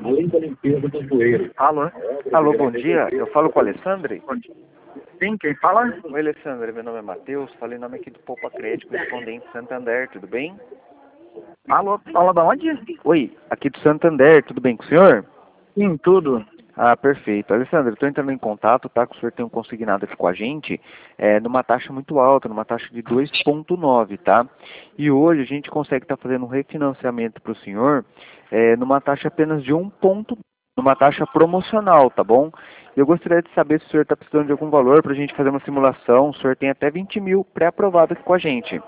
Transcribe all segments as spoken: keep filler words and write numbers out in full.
além da limpeza do bueiro. Alô? Alô, bom dia. Eu falo com o Alessandro? Sim, quem fala? Oi, Alessandro. Meu nome é Matheus. Falei em nome aqui do Poupa Crédito, correspondente Santander. Tudo bem? Alô, fala da onde? Oi, aqui do Santander. Tudo bem com o senhor? Sim, tudo. Ah, perfeito. Alessandro, eu estou entrando em contato, tá? Que o senhor tem um consignado aqui com a gente, é, numa taxa muito alta, numa taxa de dois vírgula nove, tá? E hoje a gente consegue estar fazendo um refinanciamento para o senhor, é, numa taxa apenas de um ponto, numa taxa promocional, tá bom? Eu gostaria de saber se o senhor está precisando de algum valor para a gente fazer uma simulação. O senhor tem até vinte mil pré-aprovado aqui com a gente.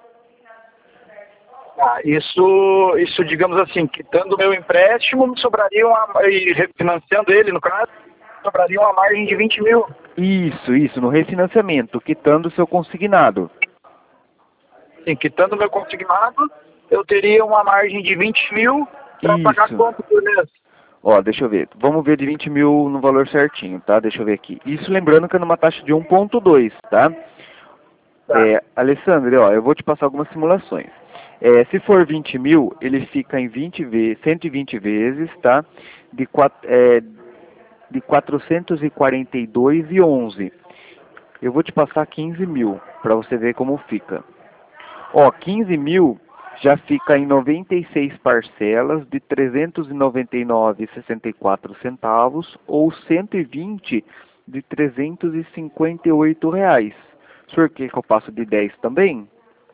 Ah, isso, isso, digamos assim, quitando o meu empréstimo, me sobraria uma, e refinanciando ele, no caso, sobraria uma margem de vinte mil. Isso, isso, no refinanciamento, quitando o seu consignado. Sim, quitando o meu consignado, eu teria uma margem de vinte mil para pagar quanto por mês? Ó, deixa eu ver. Vamos ver de vinte mil no valor certinho, tá? Deixa eu ver aqui. Isso lembrando que é numa taxa de um ponto dois, tá? Tá. É, Alessandro, ó, eu vou te passar algumas simulações. É, se for vinte mil, ele fica em vinte vezes, cento e vinte vezes, tá? De, quatro, é, de quatrocentos e quarenta e dois e onze. Eu vou te passar quinze mil, para você ver como fica. Ó, quinze mil já fica em noventa e seis parcelas de trezentos e noventa e nove reais e sessenta e quatro centavos ou cento e vinte de trezentos e cinquenta e oito reais. O senhor quer que eu passo de dez também?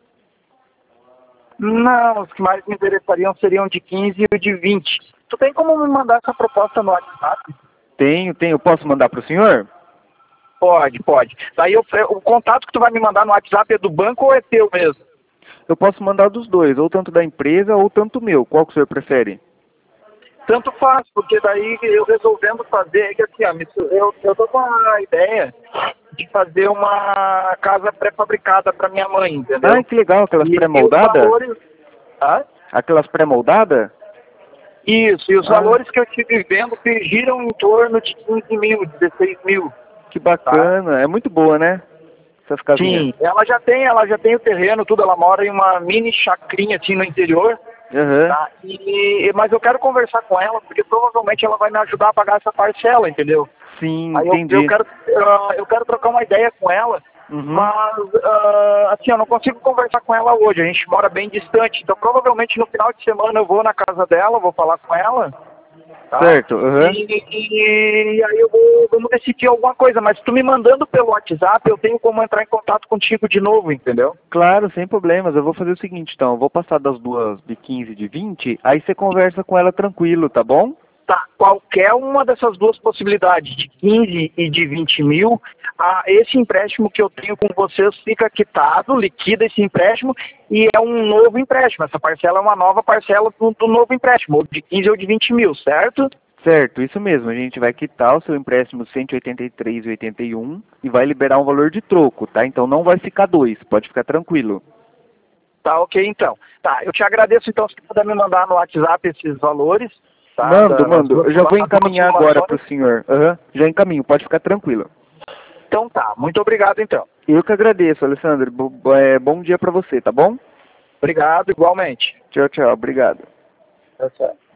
Não, os que mais me interessariam seriam de quinze e o de vinte. Tu tem como me mandar essa proposta no WhatsApp? Tenho, tenho. Posso mandar para o senhor? Pode, pode. Daí eu, o contato que tu vai me mandar no WhatsApp é do banco ou é teu mesmo? Eu posso mandar dos dois, ou tanto da empresa ou tanto meu. Qual que o senhor prefere? Tanto faz, porque daí eu resolvendo fazer, é que assim, ó, eu, eu tô com a ideia de fazer uma casa pré-fabricada para minha mãe, entendeu? Ah, que legal, aquelas pré-moldadas? Valores... Ah? Aquelas pré-moldadas? Isso, e os ah. valores que eu estive vendo que giram em torno de quinze mil, dezesseis mil. Que bacana, tá? É muito boa, né? Essas casinhas. Sim, ela já tem, ela já tem o terreno, tudo, ela mora em uma mini chacrinha assim no interior. Uhum. Tá? E, mas eu quero conversar com ela, porque provavelmente ela vai me ajudar a pagar essa parcela, entendeu? Sim, Aí entendi. Eu, eu, quero, uh, eu quero trocar uma ideia com ela, uhum. mas uh, assim, eu não consigo conversar com ela hoje, a gente mora bem distante, então provavelmente no final de semana eu vou na casa dela, vou falar com ela. Tá? Certo, uhum. e, e, e aí eu vou, vamos decidir alguma coisa, mas tu me mandando pelo WhatsApp, eu tenho como entrar em contato contigo de novo, entendeu? Claro, sem problemas. Eu vou fazer o seguinte, então, eu vou passar das duas de quinze e de vinte, aí você conversa com ela tranquilo, tá bom? Tá, qualquer uma dessas duas possibilidades, de quinze e de vinte mil, ah, esse empréstimo que eu tenho com vocês fica quitado, liquida esse empréstimo e é um novo empréstimo. Essa parcela é uma nova parcela do, do novo empréstimo, ou de quinze ou de vinte mil, certo? Certo, isso mesmo. A gente vai quitar o seu empréstimo cento e oitenta e três reais e oitenta e um e vai liberar um valor de troco, tá? Então não vai ficar dois, pode ficar tranquilo. Tá, ok, então. Tá, eu te agradeço, então, se puder me mandar no WhatsApp esses valores. Tá, mando, da, mando. Eu já vou encaminhar agora para o senhor. Uhum. Já encaminho, pode ficar tranquilo. Então tá, muito obrigado, então. Eu que agradeço, Alessandro. Bo é, bom dia para você, tá bom? Obrigado, igualmente. Tchau, tchau. Obrigado. Tchau, tchau.